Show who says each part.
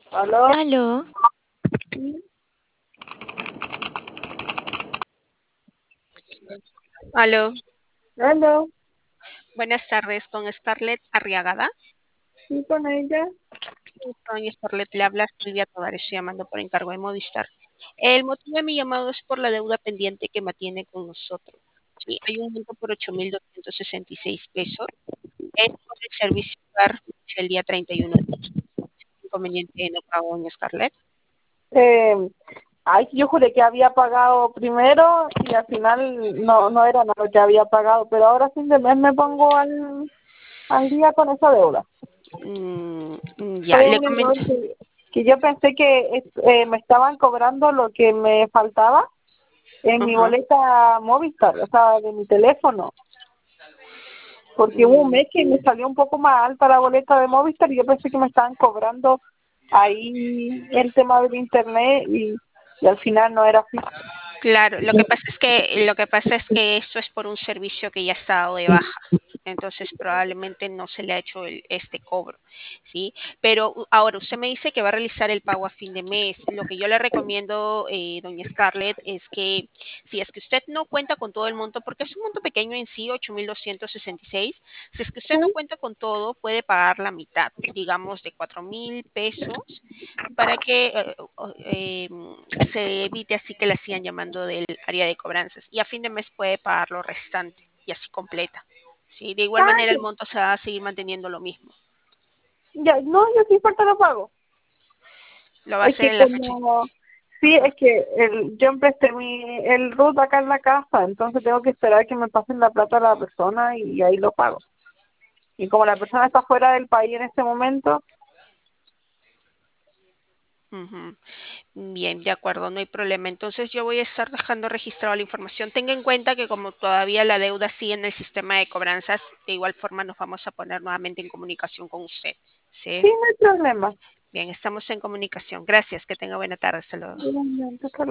Speaker 1: ¿Aló?
Speaker 2: Aló,
Speaker 1: Sí,
Speaker 3: Aló,
Speaker 1: ¿aló?
Speaker 3: buenas tardes con Scarlett Arriagada.
Speaker 1: Sí, con ella.
Speaker 3: Doña Scarlett, le habla Silvia Tovares, estoy llamando por encargo de Movistar. El motivo de mi llamado es por la deuda pendiente que mantiene con nosotros. Sí, hay un monto por 8.266 pesos. Es por el servicio hogar el día 31 de inconveniente de no pago, doña Scarlett.
Speaker 1: Eh, Ay, yo juré que había pagado primero y al final no era nada lo que había pagado, pero ahora fin de mes me pongo al día con esa deuda.
Speaker 3: Ya,
Speaker 1: Fue
Speaker 3: le
Speaker 1: un
Speaker 3: comento.
Speaker 1: error que yo pensé que me estaban cobrando lo que me faltaba en mi
Speaker 3: Ajá.
Speaker 1: boleta Movistar, o sea, de mi teléfono, porque hubo un
Speaker 3: Mm,
Speaker 1: mes que me salió un poco más alta la boleta de Movistar y yo pensé que me estaban cobrando ahí el tema del internet y al final no era así.
Speaker 3: Claro, lo que pasa es que esto es por un servicio que ya ha estado de baja. Entonces probablemente no se le ha hecho este cobro, ¿sí? Pero ahora usted me dice que va a realizar el pago a fin de mes. Lo que yo le recomiendo, doña Scarlett, es que si es que usted no cuenta con todo el monto, porque es un monto pequeño en sí, 8.266, si es que usted no
Speaker 1: Sí,
Speaker 3: cuenta con todo, puede pagar la mitad, digamos de 4.000 pesos, para que se evite así que la sigan llamando del área de cobranzas. Y a fin de mes puede pagar lo restante y así completa. ¿Sí? De igual manera el
Speaker 1: ah,
Speaker 3: monto se va a seguir manteniendo lo mismo.
Speaker 1: ya, no, yo sí falta lo pago.
Speaker 3: Lo va a
Speaker 1: Es
Speaker 3: hacer
Speaker 1: que
Speaker 3: en la fecha.
Speaker 1: como, sí,
Speaker 3: Ajá.
Speaker 1: es que yo empresté el RUT acá en la casa, entonces tengo que esperar que me pasen la plata a la persona y ahí lo pago. Y como la persona está fuera del país en este momento,
Speaker 3: Ujú. Bien, de acuerdo, no hay problema. Entonces yo voy a estar dejando registrada la información. Tenga en cuenta que como todavía la deuda sigue en el sistema de cobranzas, de igual forma nos vamos a poner nuevamente en comunicación con usted. ¿Sí?
Speaker 1: sí, no hay problema.
Speaker 3: Bien, estamos en comunicación. Gracias, que tenga buena tarde. Hasta luego.
Speaker 1: Igualmente, hasta